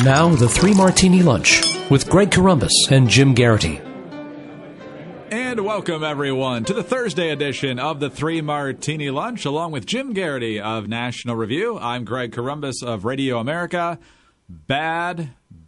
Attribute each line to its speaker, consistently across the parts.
Speaker 1: Now, the Three Martini Lunch with Greg Corombos and Jim Garrity.
Speaker 2: And welcome, everyone, to the Thursday edition of the Three Martini Lunch, along with Jim Garrity of National Review. I'm Greg Corombos of Radio America. Bad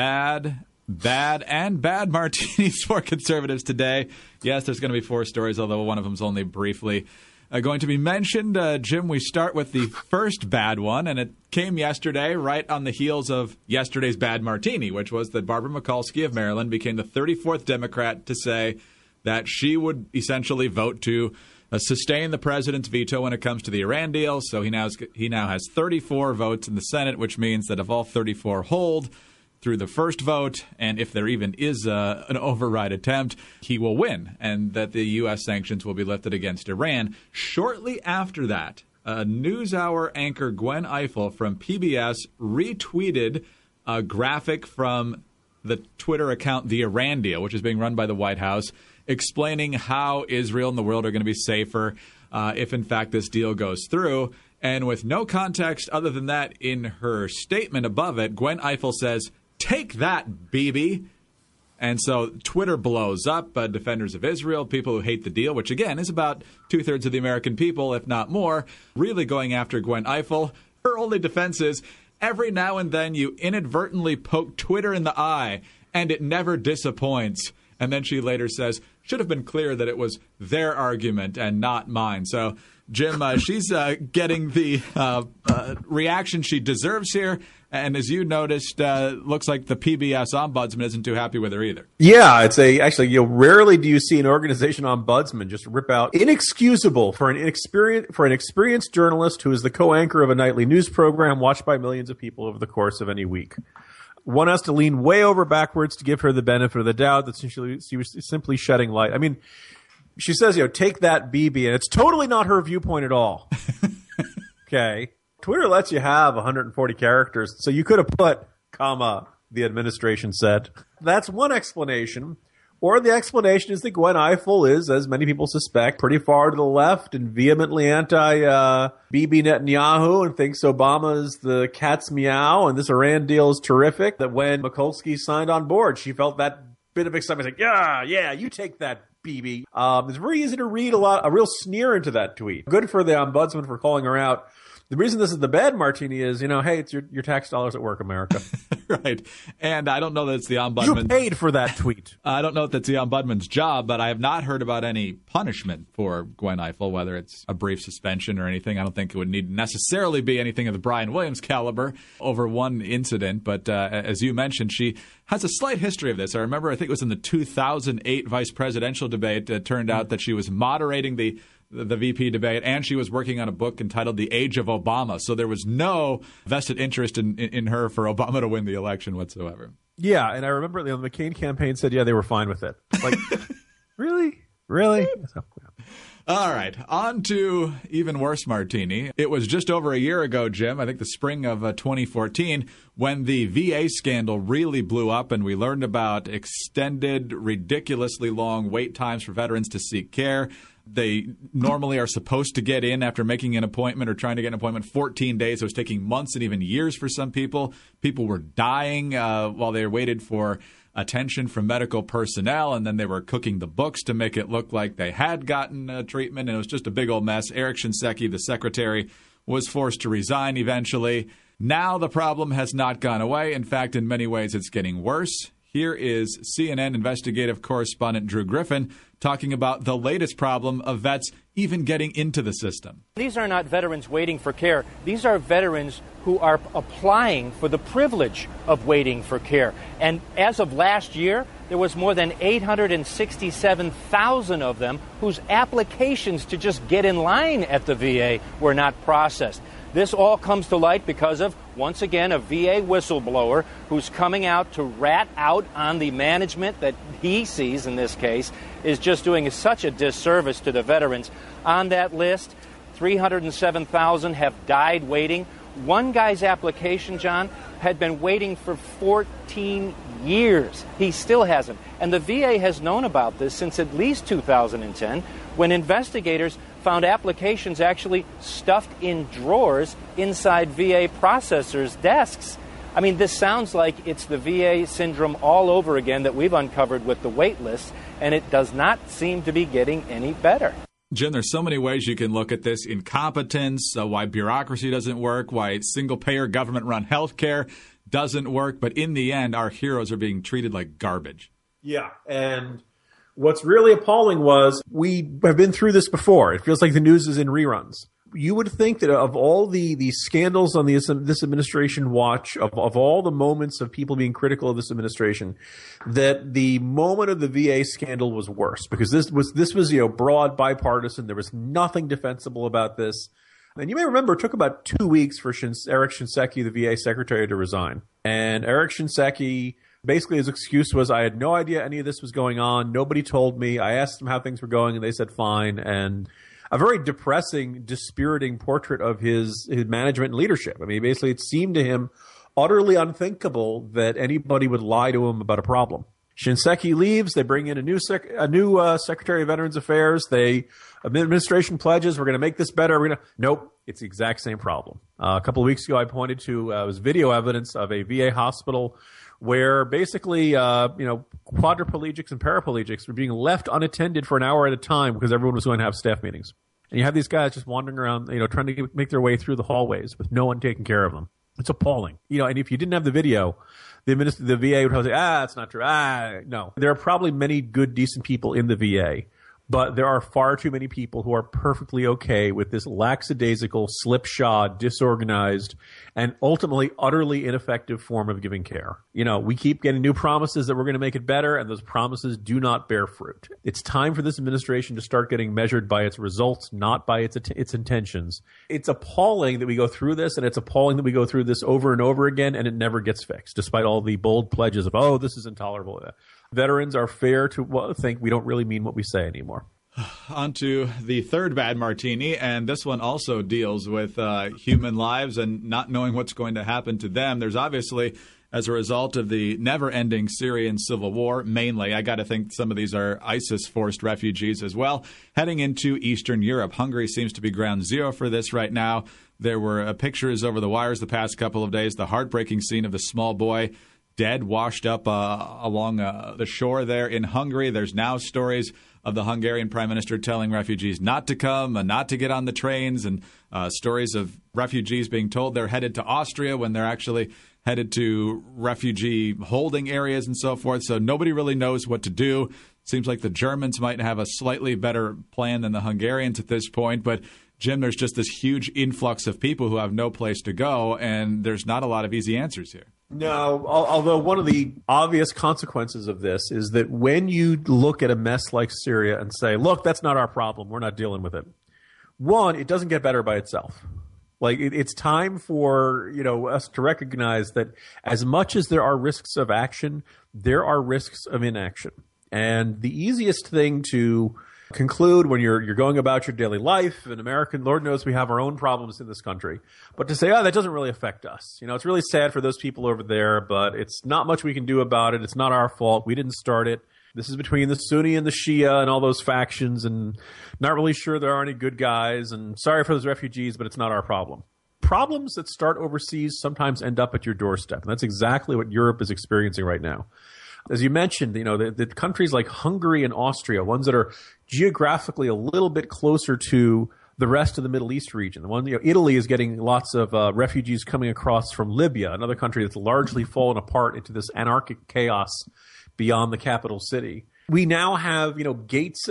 Speaker 2: martinis for conservatives today. Yes, there's going to be 4 stories, although one of them's only briefly going to be mentioned. Jim, we start with the first bad one, and it came yesterday right on the heels of yesterday's bad martini, which was that Barbara Mikulski of Maryland became the 34th Democrat to say that she would essentially vote to sustain the president's veto when it comes to the Iran deal. So he now has 34 votes in the Senate, which means that if all 34 hold through the first vote, and if there even is an override attempt, he will win, and that the U.S. sanctions will be lifted against Iran. Shortly after that, NewsHour anchor Gwen Ifill from PBS retweeted a graphic from the Twitter account The Iran Deal, which is being run by the White House, explaining how Israel and the world are going to be safer if, in fact, this deal goes through. And with no context other than that in her statement above it, Gwen Ifill says, "Take that, Bibi." And so Twitter blows up. Defenders of Israel, people who hate the deal, which, again, is about 2/3 of the American people, if not more, really going after Gwen Ifill. Her only defense is, every now and then you inadvertently poke Twitter in the eye, and it never disappoints. And then she later says, should have been clear that it was their argument and not mine. So, Jim, she's getting the reaction she deserves here. And as you noticed, looks like the PBS ombudsman isn't too happy with her either.
Speaker 3: Yeah, rarely do you see an organization ombudsman just rip out inexcusable for an experienced journalist who is the co-anchor of a nightly news program watched by millions of people over the course of any week. One has to lean way over backwards to give her the benefit of the doubt that she was simply shedding light. I mean, she says, take that, Bibi, and it's totally not her viewpoint at all. Okay. Twitter lets you have 140 characters, so you could have put, comma, the administration said. That's one explanation. Or the explanation is that Gwen Ifill is, as many people suspect, pretty far to the left and vehemently anti-Bibi Netanyahu and thinks Obama is the cat's meow and this Iran deal is terrific. That when Mikulski signed on board, she felt that bit of excitement. Like, yeah, you take that, Bibi. It's very easy to read a real sneer into that tweet. Good for the ombudsman for calling her out. The reason this is the bad martini is, hey, it's your tax dollars at work, America.
Speaker 2: Right. And I don't know that it's the ombudsman.
Speaker 3: You paid for that tweet.
Speaker 2: I don't know if that's the ombudsman's job, but I have not heard about any punishment for Gwen Ifill, whether it's a brief suspension or anything. I don't think it would need necessarily be anything of the Brian Williams caliber over one incident. But as you mentioned, she has a slight history of this. I think it was in the 2008 vice presidential debate. It turned out that she was moderating the VP debate, and she was working on a book entitled The Age of Obama. So there was no vested interest in her for Obama to win the election whatsoever.
Speaker 3: Yeah, and I remember the McCain campaign said, they were fine with it. Like, really?
Speaker 2: All right, on to even worse martini. It was just over a year ago, Jim, I think the spring of 2014, when the VA scandal really blew up and we learned about extended, ridiculously long wait times for veterans to seek care. They normally are supposed to get in after making an appointment or trying to get an appointment 14 days. It was taking months and even years for some people. People were dying while they waited for attention from medical personnel, and then they were cooking the books to make it look like they had gotten treatment, and it was just a big old mess. Eric Shinseki, the secretary, was forced to resign eventually. Now the problem has not gone away. In fact, in many ways, it's getting worse. Here is CNN investigative correspondent Drew Griffin talking about the latest problem of vets even getting into the system.
Speaker 4: These are not veterans waiting for care. These are veterans who are applying for the privilege of waiting for care. And as of last year, there was more than 867,000 of them whose applications to just get in line at the VA were not processed. This all comes to light because of, once again, a VA whistleblower who's coming out to rat out on the management that he sees, in this case, is just doing such a disservice to the veterans. On that list, 307,000 have died waiting. One guy's application, John, had been waiting for 14 years. He still hasn't. And the VA has known about this since at least 2010, when investigators found applications actually stuffed in drawers inside VA processors' desks. I mean, this sounds like it's the VA syndrome all over again that we've uncovered with the wait lists, and it does not seem to be getting any better.
Speaker 2: Jim, there's so many ways you can look at this. Incompetence, why bureaucracy doesn't work, why single-payer government-run healthcare doesn't work. But in the end, our heroes are being treated like garbage.
Speaker 3: Yeah, and what's really appalling was we have been through this before. It feels like the news is in reruns. You would think that of all the scandals on this administration watch, of all the moments of people being critical of this administration, that the moment of the VA scandal was worse, because this was broad bipartisan. There was nothing defensible about this. And you may remember it took about 2 weeks for Eric Shinseki, the VA secretary, to resign. And Eric Shinseki, basically his excuse was, I had no idea any of this was going on. Nobody told me. I asked them how things were going, and they said fine. And a very depressing, dispiriting portrait of his management and leadership. I mean, basically, it seemed to him utterly unthinkable that anybody would lie to him about a problem. Shinseki leaves. They bring in a new Secretary of Veterans Affairs. Administration pledges, we're going to make this better. Nope, it's the exact same problem. A couple of weeks ago, I pointed to it was video evidence of a VA hospital where basically, quadriplegics and paraplegics were being left unattended for an hour at a time because everyone was going to have staff meetings. And you have these guys just wandering around, trying to make their way through the hallways with no one taking care of them. It's appalling. And if you didn't have the video, the VA would probably say, it's not true. No. There are probably many good, decent people in the VA, but there are far too many people who are perfectly okay with this lackadaisical, slipshod, disorganized, and ultimately utterly ineffective form of giving care. We keep getting new promises that we're going to make it better, and those promises do not bear fruit. It's time for this administration to start getting measured by its results, not by its intentions. It's appalling that we go through this, and it's appalling that we go through this over and over again, and it never gets fixed, despite all the bold pledges of, this is intolerable. Veterans are fair to think we don't really mean what we say anymore.
Speaker 2: On to the third bad martini, and this one also deals with human lives and not knowing what's going to happen to them. There's obviously, as a result of the never-ending Syrian civil war, mainly, I got to think some of these are ISIS-forced refugees as well, heading into Eastern Europe. Hungary seems to be ground zero for this right now. There were pictures over the wires the past couple of days, the heartbreaking scene of the small boy dead, washed up along the shore there in Hungary. There's now stories of the Hungarian prime minister telling refugees not to come and not to get on the trains, and stories of refugees being told they're headed to Austria when they're actually headed to refugee holding areas and so forth. So nobody really knows what to do. Seems like the Germans might have a slightly better plan than the Hungarians at this point. But, Jim, there's just this huge influx of people who have no place to go, and there's not a lot of easy answers here.
Speaker 3: No, although one of the obvious consequences of this is that when you look at a mess like Syria and say, look, that's not our problem, we're not dealing with it. One, it doesn't get better by itself. It's time for us to recognize that as much as there are risks of action, there are risks of inaction. And the easiest thing to conclude when you're going about your daily life in America, Lord knows we have our own problems in this country, but to say, that doesn't really affect us. It's really sad for those people over there, but it's not much we can do about it. It's not our fault. We didn't start it. This is between the Sunni and the Shia and all those factions, and not really sure there are any good guys, and sorry for those refugees, but it's not our problem. Problems that start overseas sometimes end up at your doorstep, and that's exactly what Europe is experiencing right now. As you mentioned, the countries like Hungary and Austria, ones that are geographically a little bit closer to the rest of the Middle East region. The one, Italy is getting lots of refugees coming across from Libya, another country that's largely fallen apart into this anarchic chaos beyond the capital city. We now have, gates.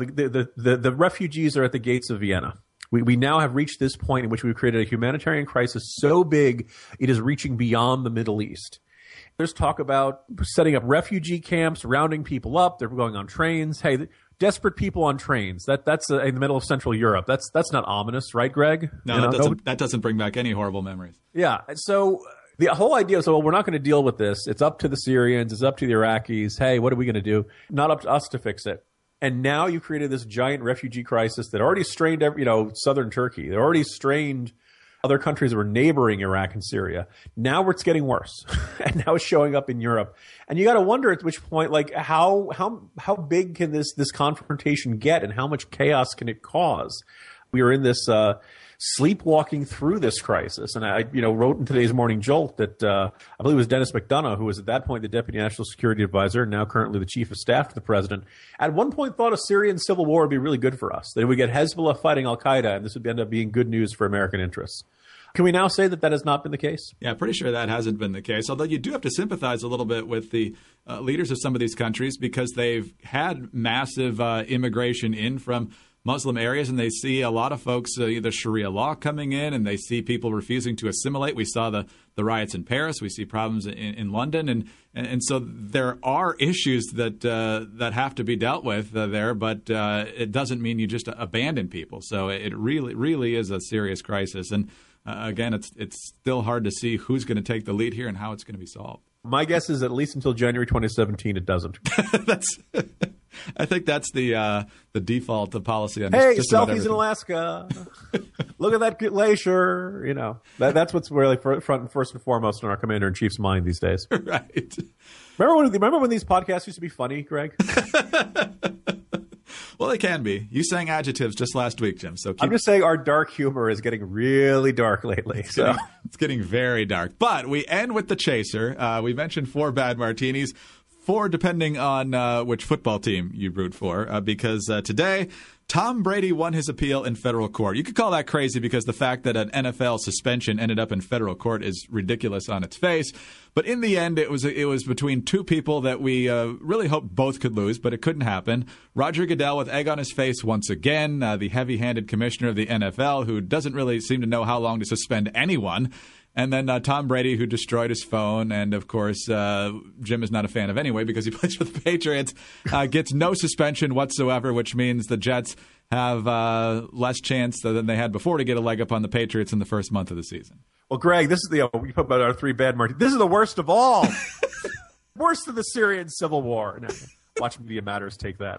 Speaker 3: The refugees are at the gates of Vienna. We now have reached this point in which we've created a humanitarian crisis so big it is reaching beyond the Middle East. There's talk about setting up refugee camps, rounding people up. They're going on trains. Hey, desperate people on trains. That's in the middle of Central Europe. That's not ominous, right, Greg?
Speaker 2: No, that doesn't bring back any horrible memories.
Speaker 3: Yeah. So the whole idea is, we're not going to deal with this. It's up to the Syrians. It's up to the Iraqis. Hey, what are we going to do? Not up to us to fix it. And now you created this giant refugee crisis that already strained southern Turkey. They already strained other countries that were neighboring Iraq and Syria. Now it's getting worse, and now it's showing up in Europe. And you got to wonder at which point, how big can this confrontation get, and how much chaos can it cause? We are in this sleepwalking through this crisis. And I wrote in today's Morning Jolt that I believe it was Dennis McDonough, who was at that point the Deputy National Security Advisor, now currently the Chief of Staff to the President, at one point thought a Syrian civil war would be really good for us, that we get Hezbollah fighting Al-Qaeda, and this would end up being good news for American interests. Can we now say that has not been the case?
Speaker 2: Yeah, pretty sure that hasn't been the case, although you do have to sympathize a little bit with the leaders of some of these countries because they've had massive immigration in from Muslim areas, and they see a lot of folks, either Sharia law coming in, and they see people refusing to assimilate. We saw the riots in Paris. We see problems in London. And so there are issues that have to be dealt with there, but it doesn't mean you just abandon people. So it really, really is a serious crisis. And again, it's still hard to see who's going to take the lead here and how it's going to be solved.
Speaker 3: My guess is at least until January 2017, it doesn't.
Speaker 2: I think that's the default policy. On
Speaker 3: hey,
Speaker 2: just
Speaker 3: selfies in Alaska. Look at that glacier. That's what's really first and foremost in our commander-in-chief's mind these days.
Speaker 2: Right.
Speaker 3: Remember when these podcasts used to be funny, Greg?
Speaker 2: Well, they can be. You sang adjectives just last week, Jim. So
Speaker 3: I'm just saying our dark humor is getting really dark lately.
Speaker 2: It's getting very dark. But we end with the chaser. We mentioned 4 bad martinis. 4 depending on which football team you root for, because today Tom Brady won his appeal in federal court. You could call that crazy because the fact that an NFL suspension ended up in federal court is ridiculous on its face. But in the end, it was between 2 people that we really hoped both could lose, but it couldn't happen. Roger Goodell with egg on his face once again, the heavy-handed commissioner of the NFL who doesn't really seem to know how long to suspend anyone. And then Tom Brady, who destroyed his phone. And, of course, Jim is not a fan of anyway because he plays for the Patriots, gets no suspension whatsoever, which means the Jets have less chance than they had before to get a leg up on the Patriots in the first month of the season.
Speaker 3: Well, Greg, this is we put about our 3 bad martinis. This is the worst of all. Worse than the Syrian civil war. No. Watch Media Matters take that.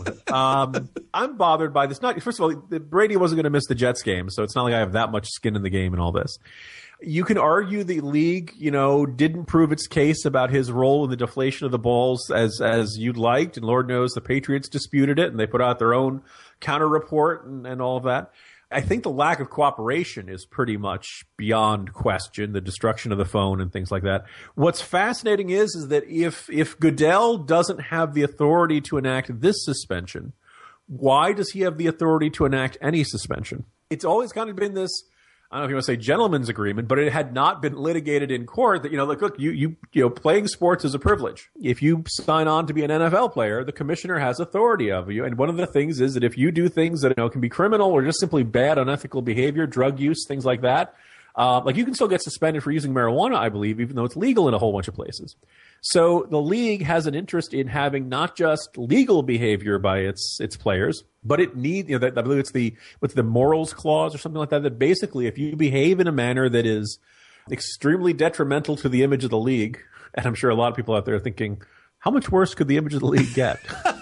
Speaker 3: I'm bothered by this. First of all, Brady wasn't going to miss the Jets game, so it's not like I have that much skin in the game and all this. You can argue the league, didn't prove its case about his role in the deflation of the balls as you'd liked, and Lord knows the Patriots disputed it, and they put out their own counter report and all of that. I think the lack of cooperation is pretty much beyond question, the destruction of the phone and things like that. What's fascinating is that if Goodell doesn't have the authority to enact this suspension, why does he have the authority to enact any suspension? It's always kind of been this, I don't know if you want to say gentleman's agreement, but it had not been litigated in court that, look, you playing sports is a privilege. If you sign on to be an NFL player, the commissioner has authority over you. And one of the things is that if you do things that, can be criminal or just simply bad, unethical behavior, drug use, things like that, you can still get suspended for using marijuana, I believe, even though it's legal in a whole bunch of places. So the league has an interest in having not just legal behavior by its players, but it needs, I believe it's the morals clause or something like that, that basically if you behave in a manner that is extremely detrimental to the image of the league, and I'm sure a lot of people out there are thinking, how much worse could the image of the league get?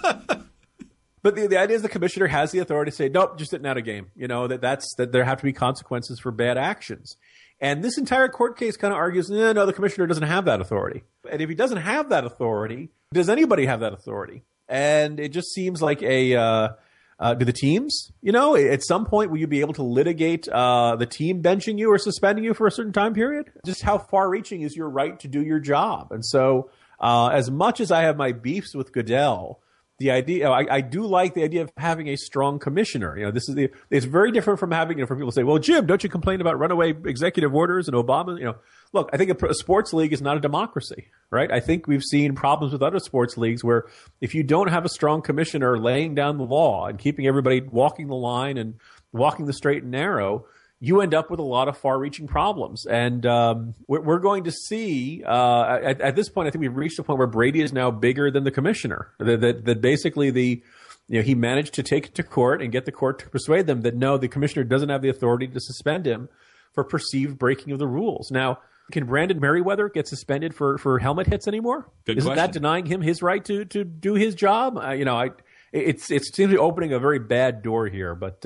Speaker 3: But the idea is the commissioner has the authority to say, nope, just sitting out a game. That there have to be consequences for bad actions. And this entire court case kind of argues, no, the commissioner doesn't have that authority. And if he doesn't have that authority, does anybody have that authority? And it just seems like do the teams, at some point will you be able to litigate the team benching you or suspending you for a certain time period? Just how far-reaching is your right to do your job? And so as much as I have my beefs with Goodell, the idea, I do like the idea of having a strong commissioner. It's very different from having, for people to say, well, Jim, don't you complain about runaway executive orders and Obama? Look, I think a sports league is not a democracy, right? I think we've seen problems with other sports leagues where if you don't have a strong commissioner laying down the law and keeping everybody walking the line and walking the straight and narrow, you end up with a lot of far-reaching problems. And we're going to see, at this point, I think we've reached a point where Brady is now bigger than the commissioner. That basically he managed to take it to court and get the court to persuade them that, no, the commissioner doesn't have the authority to suspend him for perceived breaking of the rules. Now, can Brandon Merriweather get suspended for helmet hits anymore? Isn't that denying him his right to do his job? It seems to be opening a very bad door here, but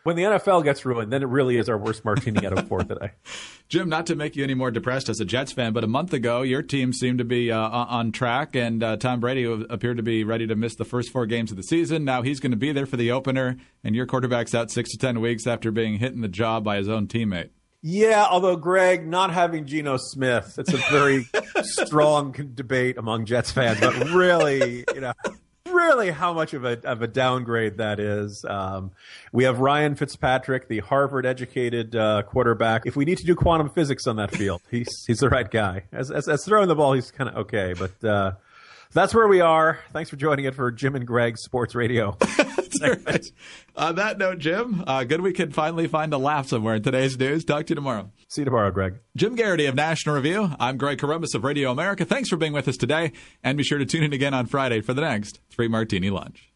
Speaker 3: When the NFL gets ruined, then it really is our worst martini out of 4 today.
Speaker 2: Jim, not to make you any more depressed as a Jets fan, but a month ago, your team seemed to be on track, and Tom Brady appeared to be ready to miss the first 4 games of the season. Now he's going to be there for the opener, and your quarterback's out 6 to 10 weeks after being hit in the jaw by his own teammate.
Speaker 3: Yeah, although, Greg, not having Geno Smith, it's a very strong debate among Jets fans, but really, really how much of a downgrade that is. We have Ryan Fitzpatrick, the Harvard-educated quarterback. If we need to do quantum physics on that field, he's the right guy. As throwing the ball, he's kind of okay, but that's where we are. Thanks for joining it for Jim and Greg Sports Radio.
Speaker 2: Right. On that note, Jim, good we could finally find a laugh somewhere in today's news. Talk to you tomorrow.
Speaker 3: See you tomorrow, Greg.
Speaker 2: Jim Garrity of National Review. I'm Greg Corombos of Radio America. Thanks for being with us today, and be sure to tune in again on Friday for the next 3 Martini Lunch.